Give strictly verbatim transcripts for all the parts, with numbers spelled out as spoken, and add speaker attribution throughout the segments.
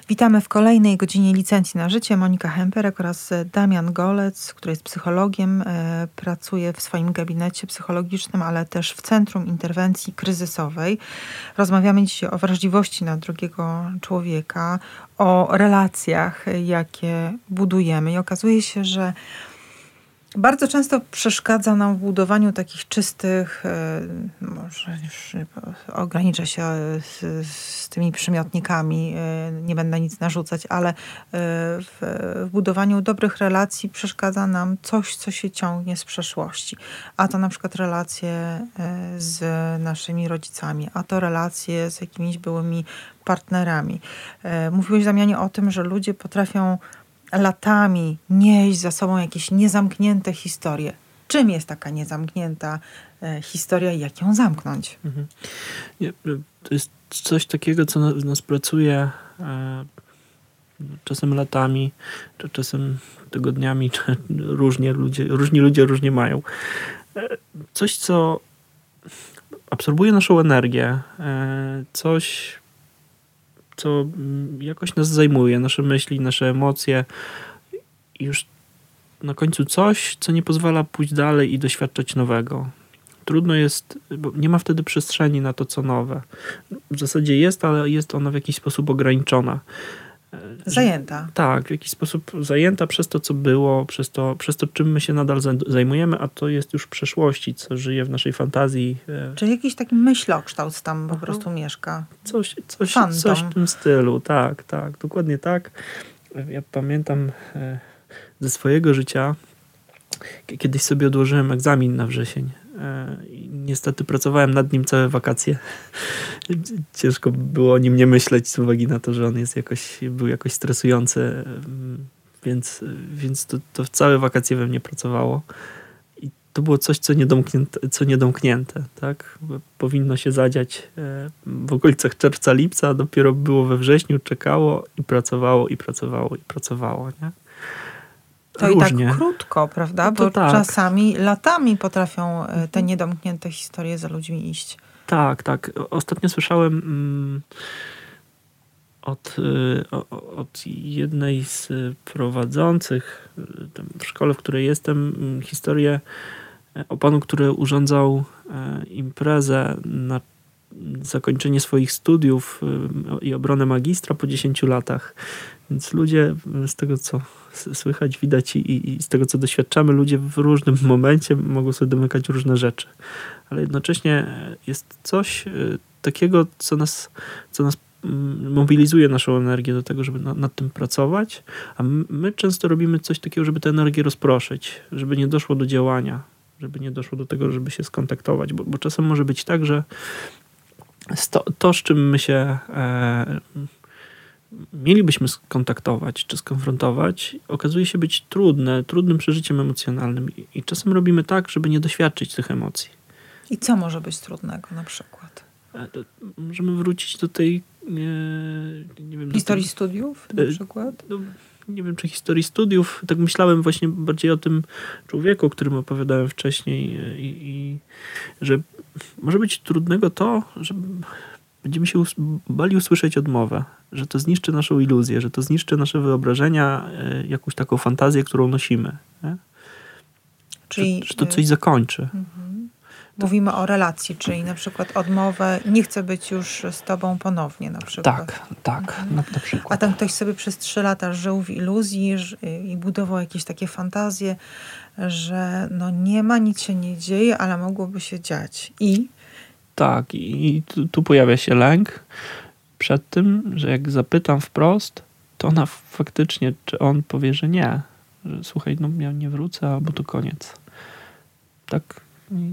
Speaker 1: Witamy w kolejnej godzinie Licencji na Życie. Monika Hemperek oraz Damian Golec, który jest psychologiem, e, pracuje w swoim gabinecie psychologicznym, ale też w Centrum Interwencji Kryzysowej. Rozmawiamy dzisiaj o wrażliwości na drugiego człowieka, o relacjach, jakie budujemy. I okazuje się, że bardzo często przeszkadza nam w budowaniu takich czystych, może już ograniczę się z, z tymi przymiotnikami, nie będę nic narzucać, ale w, w budowaniu dobrych relacji przeszkadza nam coś, co się ciągnie z przeszłości. A to na przykład relacje z naszymi rodzicami, a to relacje z jakimiś byłymi partnerami. Mówiłeś, Damianie, o tym, że ludzie potrafią latami nieść za sobą jakieś niezamknięte historie. Czym jest taka niezamknięta e, historia i jak ją zamknąć?
Speaker 2: Mhm. Nie, to jest coś takiego, co na, nas pracuje e, czasem latami, czy czasem tygodniami, czy różnie ludzie, różni ludzie różnie mają. E, coś, co absorbuje naszą energię, e, coś, co jakoś nas zajmuje, nasze myśli, nasze emocje. I już na końcu coś, co nie pozwala pójść dalej i doświadczać nowego. Trudno jest, bo nie ma wtedy przestrzeni na to, co nowe. W zasadzie jest, ale jest ona w jakiś sposób ograniczona.
Speaker 1: Zajęta.
Speaker 2: Tak, w jakiś sposób zajęta przez to, co było, przez to, przez to czym my się nadal zajmujemy, a to jest już w przeszłości, co żyje w naszej fantazji.
Speaker 1: Czyli jakiś taki myślokształt tam po Aha. prostu mieszka.
Speaker 2: Coś, coś, coś w tym stylu, tak, tak, dokładnie tak. Ja pamiętam ze swojego życia, kiedyś sobie odłożyłem egzamin na wrzesień. I niestety pracowałem nad nim całe wakacje. Ciężko było o nim nie myśleć z uwagi na to, że on jest jakoś, był jakoś stresujący, więc, więc to, to całe wakacje we mnie pracowało. I to było coś, co niedomknięte, co niedomknięte, tak? Powinno się zadziać w okolicach czerwca, lipca, a dopiero było we wrześniu, czekało i pracowało, i pracowało, i pracowało, nie?
Speaker 1: To Różnie. I tak krótko, prawda?
Speaker 2: No
Speaker 1: Bo
Speaker 2: tak.
Speaker 1: Czasami latami potrafią te niedomknięte historie za ludźmi iść.
Speaker 2: Tak, tak. Ostatnio słyszałem mm, od, y, od jednej z prowadzących w szkole, w której jestem, historię o panu, który urządzał imprezę na zakończenie swoich studiów i obronę magistra po dziesięciu latach. Więc ludzie, z tego co słychać, widać i, i z tego co doświadczamy, ludzie w różnym momencie mogą sobie domykać różne rzeczy. Ale jednocześnie jest coś takiego, co nas, co nas mobilizuje naszą energię do tego, żeby na, nad tym pracować, a my, my często robimy coś takiego, żeby tę energię rozproszyć, żeby nie doszło do działania, żeby nie doszło do tego, żeby się skontaktować, bo, bo czasem może być tak, że to, to z czym my się e, mielibyśmy skontaktować czy skonfrontować, okazuje się być trudne, trudnym przeżyciem emocjonalnym i, i czasem robimy tak, żeby nie doświadczyć tych emocji.
Speaker 1: I co może być trudnego na przykład?
Speaker 2: E, to, możemy wrócić do tej e, nie wiem,
Speaker 1: historii
Speaker 2: do tej,
Speaker 1: studiów na przykład?
Speaker 2: No, nie wiem, czy historii studiów. Tak myślałem właśnie bardziej o tym człowieku, o którym opowiadałem wcześniej i, i że może być trudnego to, że będziemy się us- bali usłyszeć odmowę, że to zniszczy naszą iluzję, że to zniszczy nasze wyobrażenia, y, jakąś taką fantazję, którą nosimy. Nie? Czyli, że, że to coś zakończy.
Speaker 1: Mhm. Mówimy o relacji, czyli na przykład odmowę, nie chcę być już z tobą ponownie na przykład.
Speaker 2: Tak, tak, mhm. na, na przykład.
Speaker 1: A tam ktoś sobie przez trzy lata żył w iluzji i budował jakieś takie fantazje, że no nie ma, nic się nie dzieje, ale mogłoby się dziać. I?
Speaker 2: Tak, i tu, tu pojawia się lęk przed tym, że jak zapytam wprost, to ona faktycznie, czy on powie, że nie. Że słuchaj, no ja nie wrócę, albo to koniec. Tak. I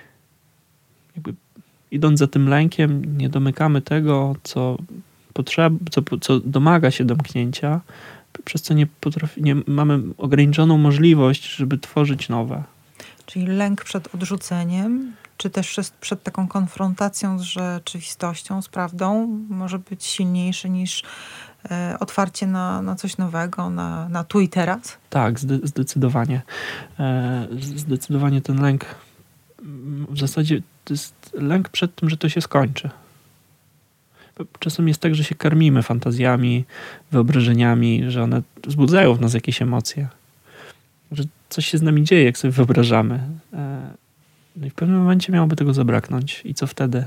Speaker 2: jakby idąc za tym lękiem, nie domykamy tego, co, potrzeb, co, co domaga się domknięcia, przez co nie, potrafi, nie mamy ograniczoną możliwość, żeby tworzyć nowe.
Speaker 1: Czyli lęk przed odrzuceniem, czy też przed, przed taką konfrontacją z rzeczywistością, z prawdą, może być silniejszy niż e, otwarcie na, na coś nowego, na, na tu i teraz?
Speaker 2: Tak, zde, zdecydowanie. E, zdecydowanie ten lęk w zasadzie to jest lęk przed tym, że to się skończy. czasem jest tak, że się karmimy fantazjami, wyobrażeniami, że one wzbudzają w nas jakieś emocje. Że coś się z nami dzieje, jak sobie wyobrażamy. No i w pewnym momencie miałoby tego zabraknąć. I co wtedy?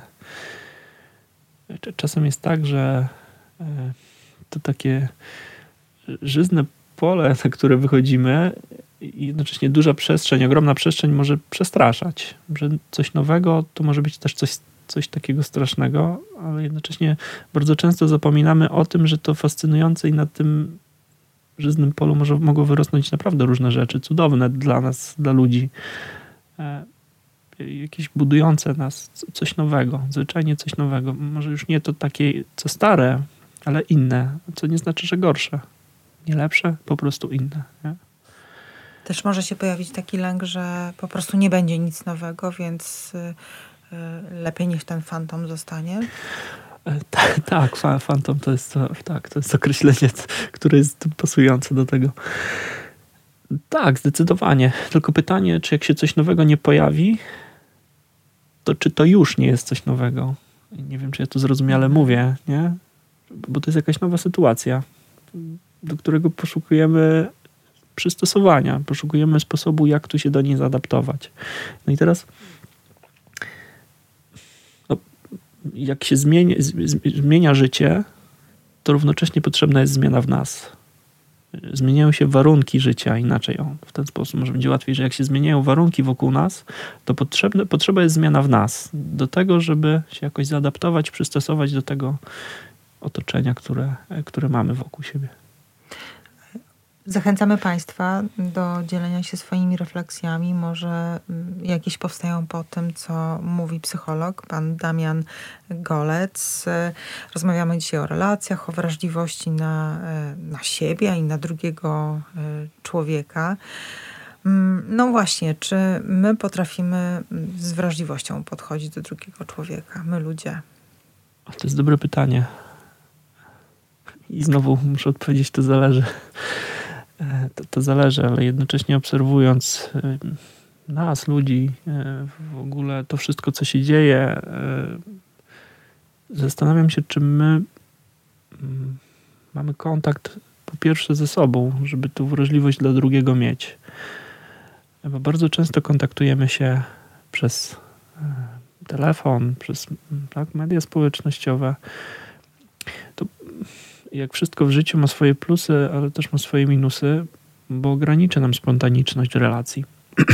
Speaker 2: Czasem jest tak, że to takie żyzne pole, na które wychodzimy, i jednocześnie duża przestrzeń, ogromna przestrzeń może przestraszać. Że coś nowego to może być też coś, coś takiego strasznego, ale jednocześnie bardzo często zapominamy o tym, że to fascynujące i na tym żyznym polu może, mogą wyrosnąć naprawdę różne rzeczy, cudowne dla nas, dla ludzi. E, jakieś budujące nas, coś nowego, zwyczajnie coś nowego. Może już nie to takie, co stare, ale inne, co nie znaczy, że gorsze. Nie lepsze, po prostu inne. Nie?
Speaker 1: Też może się pojawić taki lęk, że po prostu nie będzie nic nowego, więc y, y, lepiej niech ten fantom zostanie.
Speaker 2: Tak, tak, fantom to jest, tak, to jest określenie, które jest pasujące do tego. Tak, zdecydowanie. Tylko pytanie, czy jak się coś nowego nie pojawi, to czy to już nie jest coś nowego? Nie wiem, czy ja to zrozumiale mówię, nie? Bo to jest jakaś nowa sytuacja, do którego poszukujemy przystosowania, poszukujemy sposobu, jak tu się do niej zaadaptować. No i teraz no, jak się zmienia, zmienia życie, to równocześnie potrzebna jest zmiana w nas. Zmieniają się warunki życia, inaczej o, w ten sposób może będzie łatwiej, że jak się zmieniają warunki wokół nas, to potrzebne, potrzeba jest zmiana w nas. Do tego, żeby się jakoś zaadaptować, przystosować do tego otoczenia, które, które mamy wokół siebie.
Speaker 1: Zachęcamy Państwa do dzielenia się swoimi refleksjami. Może jakieś powstają po tym, co mówi psycholog, pan Damian Golec. Rozmawiamy dzisiaj o relacjach, o wrażliwości na, na siebie i na drugiego człowieka. No właśnie, czy my potrafimy z wrażliwością podchodzić do drugiego człowieka, my ludzie?
Speaker 2: To jest dobre pytanie. I znowu muszę odpowiedzieć, to zależy. To, to zależy, ale jednocześnie obserwując nas, ludzi, w ogóle to wszystko, co się dzieje, zastanawiam się, czy my mamy kontakt po pierwsze ze sobą, żeby tą wrażliwość dla drugiego mieć. Bo bardzo często kontaktujemy się przez telefon, przez tak, media społecznościowe. To jak wszystko w życiu ma swoje plusy, ale też ma swoje minusy, bo ograniczy nam spontaniczność relacji.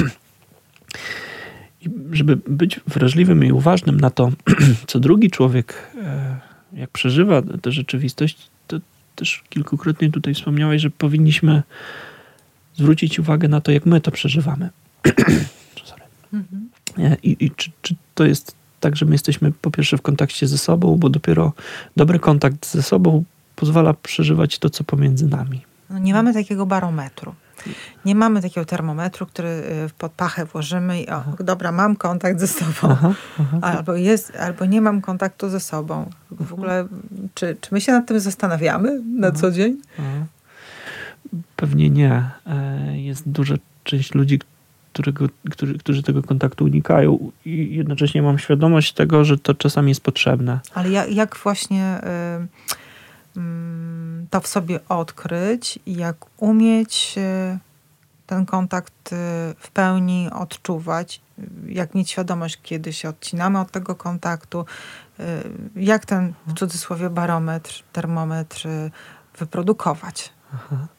Speaker 2: I żeby być wrażliwym i uważnym na to, co drugi człowiek, jak przeżywa tę rzeczywistość, to też kilkukrotnie tutaj wspomniałeś, że powinniśmy zwrócić uwagę na to, jak my to przeżywamy. Sorry. Mhm. I, i czy, czy to jest tak, że my jesteśmy po pierwsze w kontakcie ze sobą, bo dopiero dobry kontakt ze sobą pozwala przeżywać to, co pomiędzy nami.
Speaker 1: No nie mamy takiego barometru. Nie mamy takiego termometru, który pod pachę włożymy i o, dobra, mam kontakt ze sobą. Aha, aha. Albo, jest, albo nie mam kontaktu ze sobą. W ogóle, czy, czy my się nad tym zastanawiamy na aha, co dzień? Aha.
Speaker 2: Pewnie nie. Jest duża część ludzi, którego, którzy, którzy tego kontaktu unikają i jednocześnie mam świadomość tego, że to czasami jest potrzebne.
Speaker 1: Ale jak, jak właśnie y, y, to w sobie odkryć i jak umieć y, ten kontakt y, w pełni odczuwać, jak mieć świadomość, kiedy się odcinamy od tego kontaktu, y, jak ten w cudzysłowie barometr, termometr y, wyprodukować. Aha.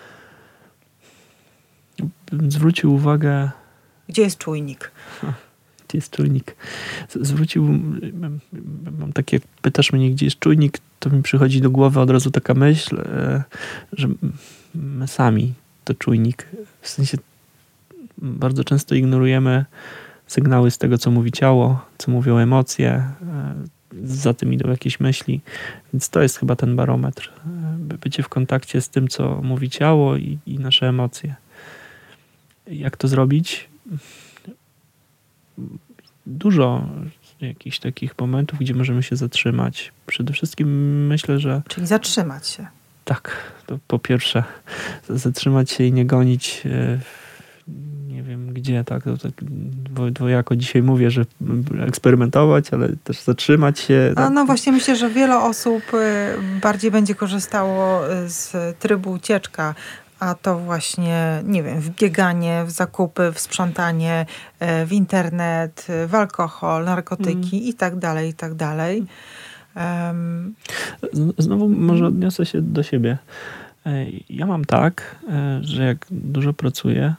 Speaker 2: Zwrócił uwagę...
Speaker 1: Gdzie jest czujnik?
Speaker 2: Gdzie jest czujnik? Zwrócił... Mam takie... Pytasz mnie, gdzie jest czujnik, to mi przychodzi do głowy od razu taka myśl, że my sami to czujnik. W sensie bardzo często ignorujemy sygnały z tego, co mówi ciało, co mówią emocje. Za tym idą jakieś myśli. Więc to jest chyba ten barometr. Bycie w kontakcie z tym, co mówi ciało i, i nasze emocje. Jak to zrobić? Dużo jakichś takich momentów, gdzie możemy się zatrzymać. Przede wszystkim myślę, że...
Speaker 1: Czyli zatrzymać się.
Speaker 2: Tak, to po pierwsze zatrzymać się i nie gonić, nie wiem gdzie, tak, to tak dwojako dzisiaj mówię, że eksperymentować, ale też zatrzymać się. Tak.
Speaker 1: A no właśnie myślę, że wiele osób bardziej będzie korzystało z trybu ucieczka, a to właśnie, nie wiem, w bieganie, w zakupy, w sprzątanie, w internet, w alkohol, narkotyki mm. i tak dalej, i tak dalej. Um.
Speaker 2: Znowu może odniosę się do siebie. Ja mam tak, że jak dużo pracuję,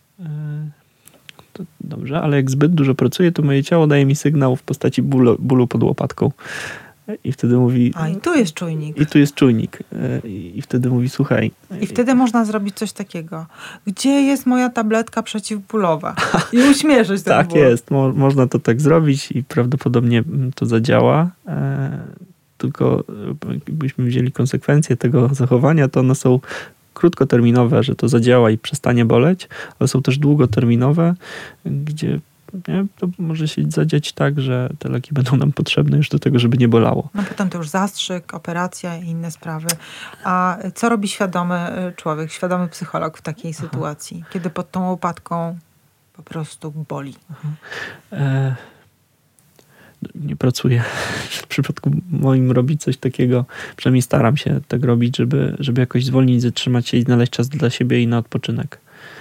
Speaker 2: to dobrze, ale jak zbyt dużo pracuję, to moje ciało daje mi sygnał w postaci bólu, bólu pod łopatką. I wtedy mówi...
Speaker 1: A i tu jest czujnik.
Speaker 2: I tu jest czujnik. I wtedy mówi, słuchaj...
Speaker 1: I wtedy można zrobić coś takiego. Gdzie jest moja tabletka przeciwbólowa? I uśmierzyć ten
Speaker 2: Tak
Speaker 1: ból.
Speaker 2: jest. Mo- można to tak zrobić i prawdopodobnie to zadziała. E, tylko jakbyśmy wzięli konsekwencje tego zachowania, to one są krótkoterminowe, że to zadziała i przestanie boleć, ale są też długoterminowe, gdzie nie, to może się zadziać tak, że te leki będą nam potrzebne już do tego, żeby nie bolało.
Speaker 1: No potem to już zastrzyk, operacja i inne sprawy. A co robi świadomy człowiek, świadomy psycholog w takiej Aha. sytuacji, kiedy pod tą łopatką po prostu boli? E,
Speaker 2: nie pracuję. W przypadku moim robić coś takiego, przynajmniej staram się tak robić, żeby, żeby jakoś zwolnić, zatrzymać się i znaleźć czas dla siebie i na odpoczynek.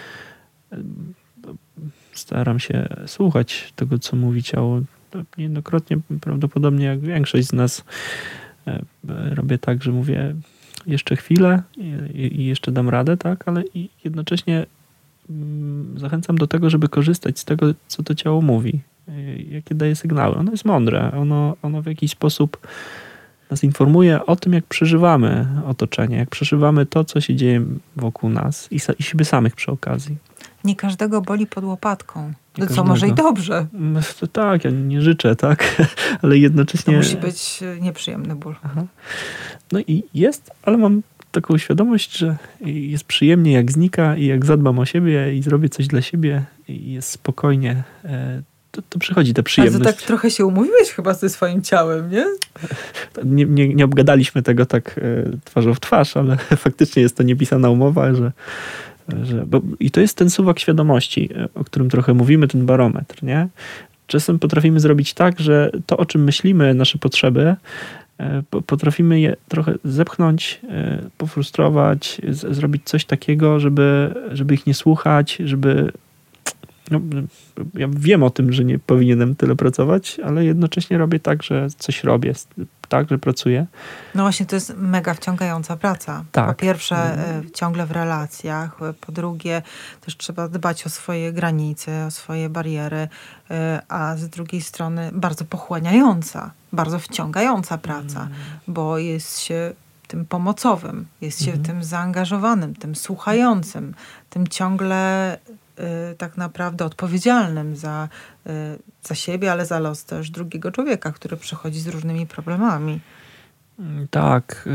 Speaker 2: Staram się słuchać tego, co mówi ciało. Niejednokrotnie, prawdopodobnie jak większość z nas, robię tak, że mówię jeszcze chwilę i, i jeszcze dam radę, tak, ale i jednocześnie zachęcam do tego, żeby korzystać z tego, co to ciało mówi, jakie daje sygnały. Ono jest mądre, ono, ono w jakiś sposób nas informuje o tym, jak przeżywamy otoczenie, jak przeżywamy to, co się dzieje wokół nas i, i siebie samych przy okazji.
Speaker 1: Nie każdego boli pod łopatką. To co, może i dobrze.
Speaker 2: To tak, ja nie życzę, tak, ale jednocześnie...
Speaker 1: To musi być nieprzyjemny ból.
Speaker 2: Aha. No i jest, ale mam taką świadomość, że jest przyjemnie, jak znika i jak zadbam o siebie i zrobię coś dla siebie i jest spokojnie, to, to przychodzi ta przyjemność.
Speaker 1: Ale to tak trochę się umówiłeś chyba ze swoim ciałem, nie?
Speaker 2: Nie, nie, nie obgadaliśmy tego tak twarzą w twarz, ale faktycznie jest to niepisana umowa, że Że, bo, i to jest ten suwak świadomości, o którym trochę mówimy, ten barometr, nie? Czasem potrafimy zrobić tak, że to, o czym myślimy, nasze potrzeby, po, potrafimy je trochę zepchnąć, pofrustrować, z, zrobić coś takiego, żeby, żeby ich nie słuchać, żeby... No, ja wiem o tym, że nie powinienem tyle pracować, ale jednocześnie robię tak, że coś robię, tak, że pracuję.
Speaker 1: No właśnie, to jest mega wciągająca praca. Tak. Po pierwsze, mm. ciągle w relacjach, po drugie, też trzeba dbać o swoje granice, o swoje bariery, a z drugiej strony bardzo pochłaniająca, bardzo wciągająca praca, mm. bo jest się tym pomocowym, jest się mm. tym zaangażowanym, tym słuchającym, tym ciągle tak naprawdę odpowiedzialnym za, za siebie, ale za los też drugiego człowieka, który przychodzi z różnymi problemami.
Speaker 2: Tak.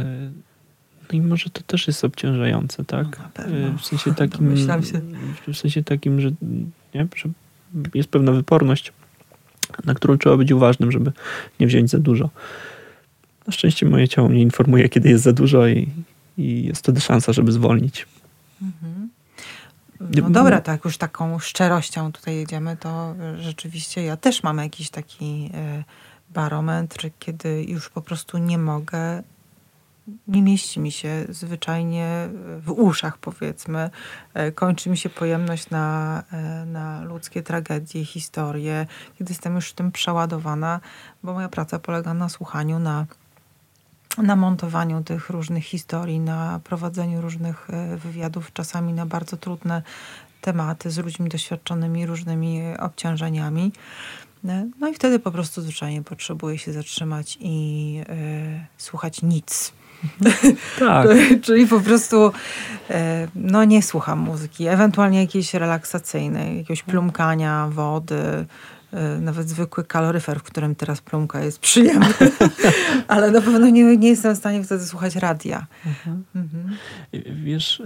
Speaker 2: No i może to też jest obciążające, tak?
Speaker 1: No, na pewno.
Speaker 2: W sensie takim, się. w sensie takim, że, nie, że jest pewna wyporność, na którą trzeba być uważnym, żeby nie wziąć za dużo. Na szczęście moje ciało mnie informuje, kiedy jest za dużo i, i jest wtedy szansa, żeby zwolnić. Mhm.
Speaker 1: No dobra, tak już taką szczerością tutaj jedziemy, to rzeczywiście ja też mam jakiś taki barometr, kiedy już po prostu nie mogę, nie mieści mi się zwyczajnie w uszach, powiedzmy. Kończy mi się pojemność na, na ludzkie tragedie, historie, kiedy jestem już tym przeładowana, bo moja praca polega na słuchaniu, na na montowaniu tych różnych historii, na prowadzeniu różnych wywiadów, czasami na bardzo trudne tematy z ludźmi doświadczonymi różnymi obciążeniami. No i wtedy po prostu zwyczajnie potrzebuję się zatrzymać i y, słuchać nic.
Speaker 2: Tak.
Speaker 1: Czyli po prostu y, no nie słucham muzyki, ewentualnie jakiejś relaksacyjnej, jakiegoś plumkania, wody, nawet zwykły kaloryfer, w którym teraz plumka jest przyjemny, ale na pewno nie, nie jestem w stanie wtedy słuchać radia. Mhm. Mhm.
Speaker 2: Wiesz,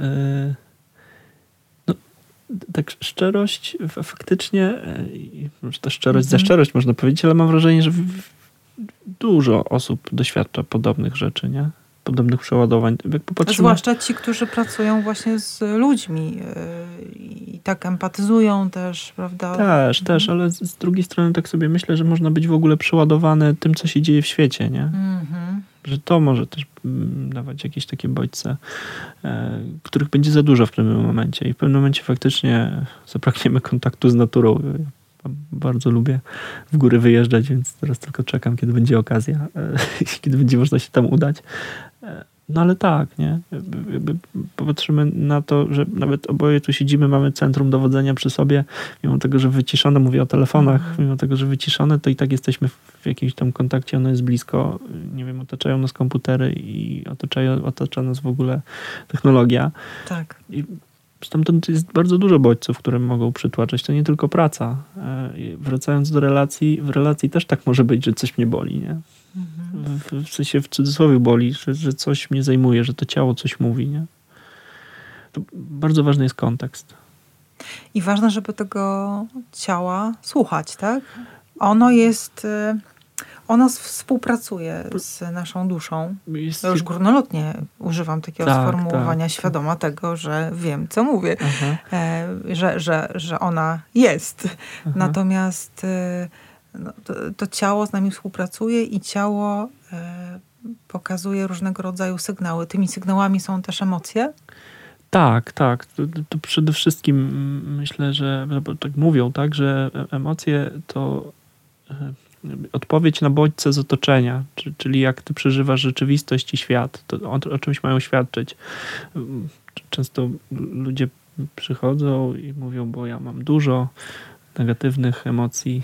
Speaker 2: no, tak szczerość faktycznie, może to szczerość mhm. za szczerość można powiedzieć, ale mam wrażenie, że dużo osób doświadcza podobnych rzeczy, nie? podobnych przeładowań. Jak popatrzymy...
Speaker 1: Zwłaszcza ci, którzy pracują właśnie z ludźmi i tak empatyzują też, prawda?
Speaker 2: Też, mhm. też, ale z drugiej strony tak sobie myślę, że można być w ogóle przeładowany tym, co się dzieje w świecie, nie? Mhm. Że to może też dawać jakieś takie bodźce, których będzie za dużo w pewnym momencie i w pewnym momencie faktycznie zapragniemy kontaktu z naturą. Bardzo lubię w góry wyjeżdżać, więc teraz tylko czekam, kiedy będzie okazja, kiedy będzie można się tam udać. No ale tak, nie? Jakby popatrzymy na to, że nawet oboje tu siedzimy, mamy centrum dowodzenia przy sobie, mimo tego, że wyciszone, mówię o telefonach, mm. mimo tego, że wyciszone, to i tak jesteśmy w jakimś tam kontakcie, ono jest blisko, nie wiem, otaczają nas komputery i otaczają, otacza nas w ogóle technologia.
Speaker 1: Tak. I
Speaker 2: stamtąd jest bardzo dużo bodźców, które mogą przytłaczać. To nie tylko praca. Wracając do relacji, w relacji też tak może być, że coś mnie boli, nie? Mhm. W, w sensie w cudzysłowie boli, że, że coś mnie zajmuje, że to ciało coś mówi, nie? To bardzo ważny jest kontekst.
Speaker 1: I ważne, żeby tego ciała słuchać, tak? Ono jest... Ono współpracuje z naszą duszą. Jest... Ja już górnolotnie używam takiego tak, sformułowania, tak, świadoma tak. tego, że wiem, co mówię. E, że, że, że ona jest. Aha. Natomiast e, no, to, to ciało z nami współpracuje i ciało e, pokazuje różnego rodzaju sygnały. Tymi sygnałami są też emocje?
Speaker 2: Tak, tak. To, to przede wszystkim myślę, że tak mówią, tak, że emocje to... E, odpowiedź na bodźce z otoczenia, czyli jak ty przeżywasz rzeczywistość i świat, to o, o czymś mają świadczyć. Często ludzie przychodzą i mówią, bo ja mam dużo negatywnych emocji.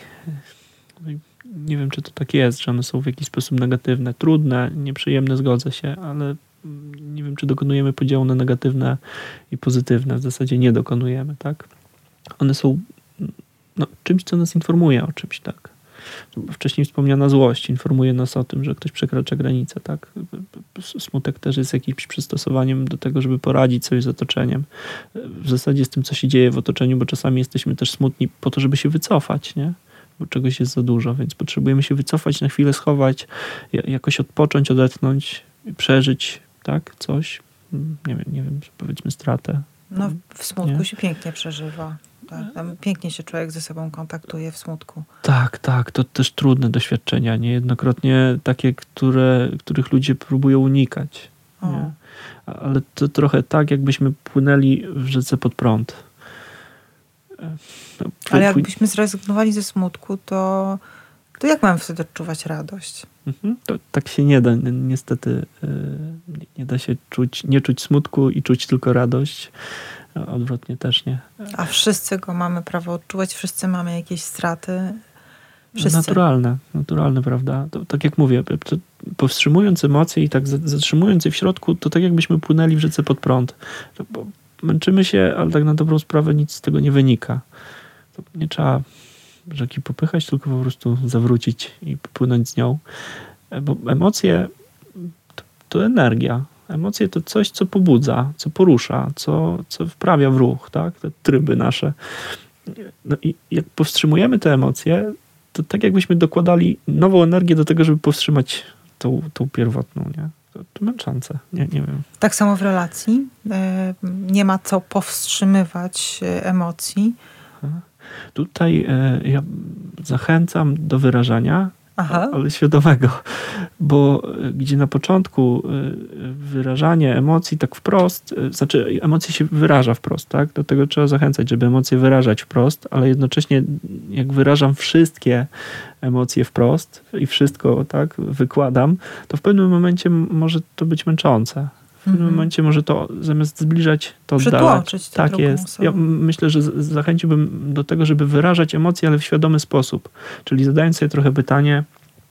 Speaker 2: Nie wiem, czy to tak jest, że one są w jakiś sposób negatywne, trudne, nieprzyjemne, zgodzę się, ale nie wiem, czy dokonujemy podziału na negatywne i pozytywne. W zasadzie nie dokonujemy, tak? One są no, czymś, co nas informuje o czymś, tak? Wcześniej wspomniana złość informuje nas o tym, że ktoś przekracza granicę, tak? Smutek też jest jakimś przystosowaniem do tego, żeby poradzić sobie z otoczeniem. W zasadzie z tym, co się dzieje w otoczeniu, bo czasami jesteśmy też smutni po to, żeby się wycofać, nie? Bo czegoś jest za dużo, więc potrzebujemy się wycofać, na chwilę schować, jakoś odpocząć, odetchnąć, przeżyć, tak? Coś, nie wiem, nie wiem, powiedzmy stratę.
Speaker 1: No w smutku nie? się pięknie przeżywa. Tak, tam pięknie się człowiek ze sobą kontaktuje w smutku.
Speaker 2: Tak, tak. To też trudne doświadczenia. Niejednokrotnie takie, które, których ludzie próbują unikać. Nie? Ale to trochę tak, jakbyśmy płynęli w rzece pod prąd.
Speaker 1: No, Ale jakbyśmy zrezygnowali ze smutku, to, to jak mamy wtedy odczuwać radość?
Speaker 2: Mhm. To tak się nie da. Niestety nie da się czuć, nie czuć smutku i czuć tylko radość. Odwrotnie też nie.
Speaker 1: A wszyscy go mamy prawo odczuwać, wszyscy mamy jakieś straty. Wszyscy.
Speaker 2: Naturalne, naturalne, prawda? To, tak jak mówię, to powstrzymując emocje i tak zatrzymując je w środku, to tak jakbyśmy płynęli w rzece pod prąd. To, bo męczymy się, ale tak na dobrą sprawę nic z tego nie wynika. To nie trzeba rzeki popychać, tylko po prostu zawrócić i płynąć z nią. Bo emocje to, to energia. Emocje to coś, co pobudza, co porusza, co, co wprawia w ruch, tak? Te tryby nasze. No i jak powstrzymujemy te emocje, to tak jakbyśmy dokładali nową energię do tego, żeby powstrzymać tą, tą pierwotną, nie? To, to męczące, nie, nie wiem.
Speaker 1: Tak samo w relacji. Nie ma co powstrzymywać emocji.
Speaker 2: Tutaj ja zachęcam do wyrażania, Aha. ale świadomego, bo gdzie na początku wyrażanie emocji tak wprost, znaczy emocje się wyraża wprost, tak? Do tego trzeba zachęcać, żeby emocje wyrażać wprost, ale jednocześnie jak wyrażam wszystkie emocje wprost i wszystko tak wykładam, to w pewnym momencie może to być męczące. W pewnym mhm. momencie może to zamiast zbliżać, to oddalać. Tak jest. Osobę. Ja myślę, że zachęciłbym do tego, żeby wyrażać emocje, ale w świadomy sposób. Czyli zadając sobie trochę pytanie,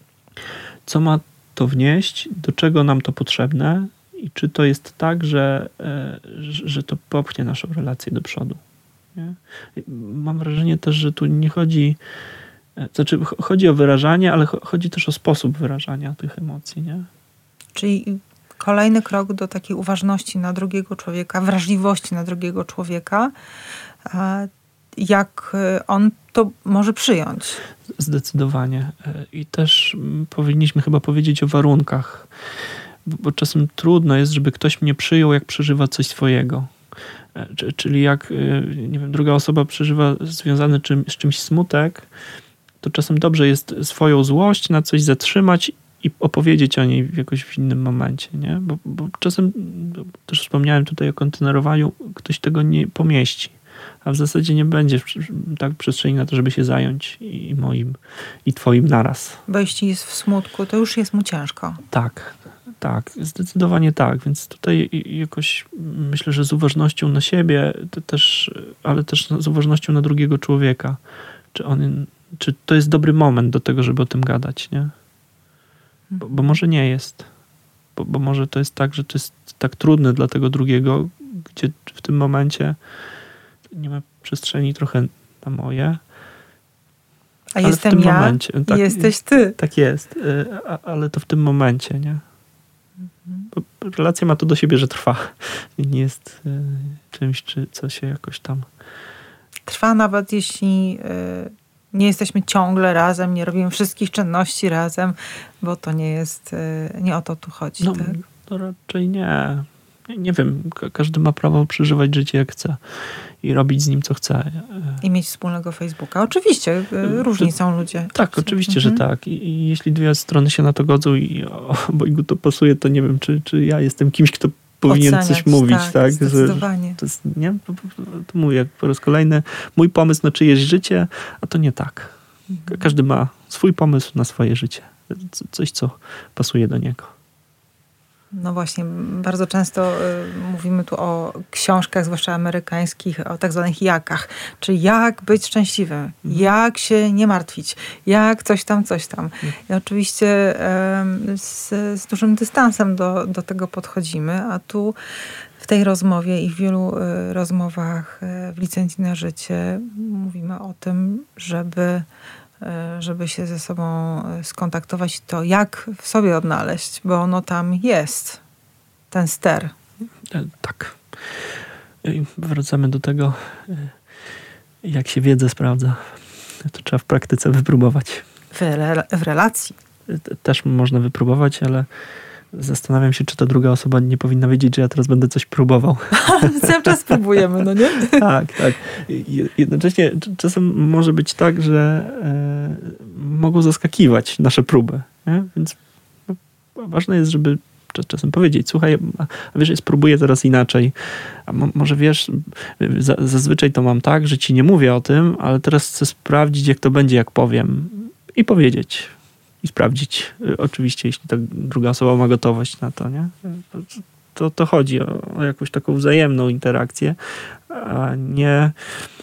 Speaker 2: co ma to wnieść, do czego nam to potrzebne i czy to jest tak, że, że to popchnie naszą relację do przodu. Nie? Mam wrażenie też, że tu nie chodzi, znaczy chodzi o wyrażanie, ale chodzi też o sposób wyrażania tych emocji. Nie?
Speaker 1: Czyli kolejny krok do takiej uważności na drugiego człowieka, wrażliwości na drugiego człowieka, jak on to może przyjąć.
Speaker 2: Zdecydowanie. I też powinniśmy chyba powiedzieć o warunkach, bo czasem trudno jest, żeby ktoś mnie przyjął, jak przeżywa coś swojego. Czyli jak, nie wiem, druga osoba przeżywa związany czym, z czymś smutek, to czasem dobrze jest swoją złość na coś zatrzymać i opowiedzieć o niej w jakoś w innym momencie, nie? Bo, bo czasem, też wspomniałem tutaj o kontenerowaniu, ktoś tego nie pomieści, a w zasadzie nie będzie tak przestrzeni na to, żeby się zająć i moim, i twoim naraz.
Speaker 1: Bo jeśli jest w smutku, to już jest mu ciężko.
Speaker 2: Tak, tak, zdecydowanie tak, więc tutaj jakoś myślę, że z uważnością na siebie, to też, ale też z uważnością na drugiego człowieka, czy on, czy to jest dobry moment do tego, żeby o tym gadać, nie? Bo, bo może nie jest. Bo, bo może to jest tak, że to jest tak trudne dla tego drugiego, gdzie w tym momencie nie ma przestrzeni trochę na moje.
Speaker 1: A
Speaker 2: ale
Speaker 1: jestem
Speaker 2: w tym
Speaker 1: ja
Speaker 2: momencie, tak,
Speaker 1: jesteś ty.
Speaker 2: Tak jest, a, ale to w tym momencie, nie? Bo relacja ma to do siebie, że trwa. Nie jest czymś, czy co się jakoś tam...
Speaker 1: Trwa nawet jeśli... Yy... nie jesteśmy ciągle razem, nie robimy wszystkich czynności razem, bo to nie jest, nie o to tu chodzi.
Speaker 2: No,
Speaker 1: tak?
Speaker 2: To raczej nie. nie. Nie wiem, każdy ma prawo przeżywać życie jak chce i robić z nim co chce.
Speaker 1: I mieć wspólnego Facebooka. Oczywiście, różni są ludzie.
Speaker 2: Tak, oczywiście, mhm. że tak. I, I jeśli dwie strony się na to godzą i obojgu to pasuje, to nie wiem, czy, czy ja jestem kimś, kto powinien
Speaker 1: oceniać,
Speaker 2: coś mówić,
Speaker 1: tak?
Speaker 2: tak?
Speaker 1: Zdecydowanie.
Speaker 2: Że to jest, nie? To mówię po raz kolejny, mój pomysł na czyjeś życie, a to nie tak. Każdy ma swój pomysł na swoje życie. Coś, co pasuje do niego.
Speaker 1: No właśnie, bardzo często y, mówimy tu o książkach, zwłaszcza amerykańskich, o tak zwanych jakach. Czyli jak być szczęśliwym, mhm. jak się nie martwić, jak coś tam, coś tam. Mhm. I oczywiście y, z, z dużym dystansem do, do tego podchodzimy, a tu w tej rozmowie i w wielu y, rozmowach y, w licencji na życie mówimy o tym, żeby żeby się ze sobą skontaktować, to jak w sobie odnaleźć, bo ono tam jest, ten ster.
Speaker 2: Tak. I wracamy do tego, jak się wiedzę sprawdza. To trzeba w praktyce wypróbować.
Speaker 1: W, re- w relacji.
Speaker 2: Też można wypróbować, ale zastanawiam się, czy ta druga osoba nie powinna wiedzieć, że ja teraz będę coś próbował.
Speaker 1: Cały czas próbujemy, no nie?
Speaker 2: Tak, tak. Jednocześnie czasem może być tak, że e, mogą zaskakiwać nasze próby. Nie? Więc no, ważne jest, żeby czasem powiedzieć, słuchaj, a wiesz, ja spróbuję teraz inaczej. A mo- może wiesz, za, zazwyczaj to mam tak, że ci nie mówię o tym, ale teraz chcę sprawdzić, jak to będzie, jak powiem. I powiedzieć. I sprawdzić. Oczywiście, jeśli ta druga osoba ma gotowość na to, nie? To, to chodzi o, o jakąś taką wzajemną interakcję, a nie...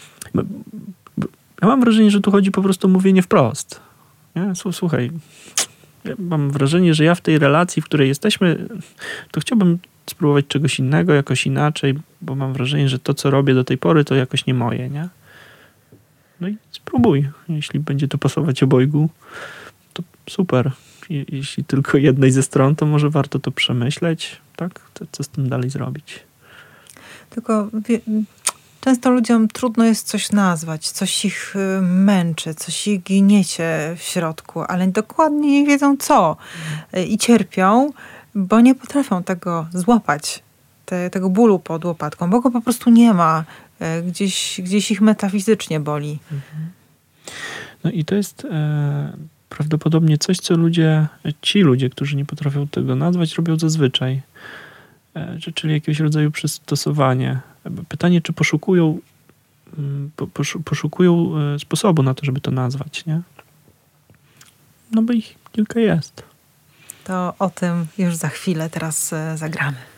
Speaker 2: Ja mam wrażenie, że tu chodzi po prostu o mówienie wprost. Nie? Słuchaj, ja mam wrażenie, że ja w tej relacji, w której jesteśmy, to chciałbym spróbować czegoś innego, jakoś inaczej, bo mam wrażenie, że to, co robię do tej pory, to jakoś nie moje, nie? No i spróbuj. Jeśli będzie to pasować obojgu, to super. Je- jeśli tylko jednej ze stron, to może warto to przemyśleć, tak? To, co z tym dalej zrobić.
Speaker 1: Tylko wie, często ludziom trudno jest coś nazwać, coś ich męczy, coś ich gniecie w środku, ale dokładnie nie wiedzą co. I cierpią, bo nie potrafią tego złapać, te, tego bólu pod łopatką, bo go po prostu nie ma. Gdzieś, gdzieś ich metafizycznie boli.
Speaker 2: Mhm. No i to jest e, prawdopodobnie coś, co ludzie, ci ludzie, którzy nie potrafią tego nazwać, robią zazwyczaj. E, czyli jakiegoś rodzaju przystosowanie. Pytanie, czy poszukują, po, poszu, poszukują sposobu na to, żeby to nazwać, nie? No bo ich kilka jest.
Speaker 1: To o tym już za chwilę teraz zagramy.